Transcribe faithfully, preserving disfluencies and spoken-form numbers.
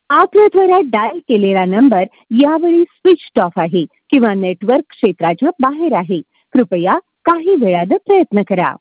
आपल्याद्वारे dial केलेला number यावेळी switch off आहे किंवा नेटवर्क क्षेत्राच्या बाहेर आहे. कृपया काही वेळानं प्रयत्न करा.